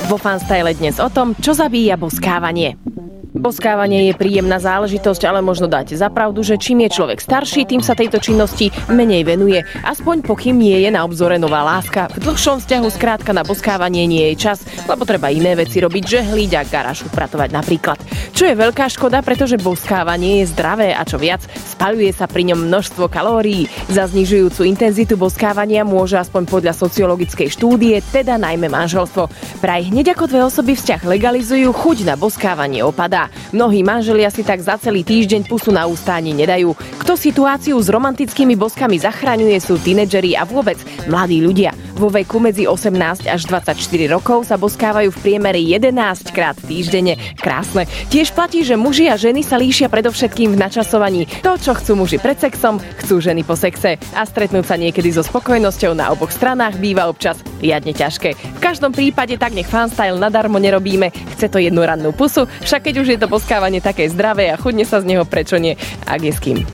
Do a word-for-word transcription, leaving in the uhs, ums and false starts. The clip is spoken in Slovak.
Vo Fanstyle dnes o tom, čo zabíja boskávanie. Boskávanie je príjemná záležitosť, ale možno dáte za pravdu, že čím je človek starší, tým sa tejto činnosti menej venuje. Aspoň pokým nie je na obzore nová láska. V dlhšom vzťahu skrátka na boskávanie nie je čas, lebo treba iné veci robiť, žehliť a garáž upratovať napríklad. Čo je veľká škoda, pretože boskávanie je zdravé a čo viac, spaľuje sa pri ňom množstvo kalórií. Za znižujúcu intenzitu boskávania môže aspoň podľa sociologickej štúdie, teda najmä manželstvo. Praj hneď ako dve osoby vzťah legalizujú, chuť na boskávanie opadá. Mnohí manželia si tak za celý týždeň pusu na ústa ani nedajú. Kto situáciu s romantickými boskami zachraňuje, sú tínedžeri a vôbec mladí ľudia. Vo veku medzi osemnásť až dvadsaťštyri rokov sa boskávajú v priemere jedenásť krát týždenne. Krásne. Tiež platí, že muži a ženy sa líšia predovšetkým v načasovaní. To, čo chcú muži pred sexom, chcú ženy po sexe. A stretnúť sa niekedy so spokojnosťou na oboch stranách býva občas riadne ťažké. V každom prípade tak nech Fanstyle nadarmo nerobíme. Chce to jednu rannú pusu, však keď už je to boskávanie také zdravé a chudne sa z neho, prečo nie, ak je s kým.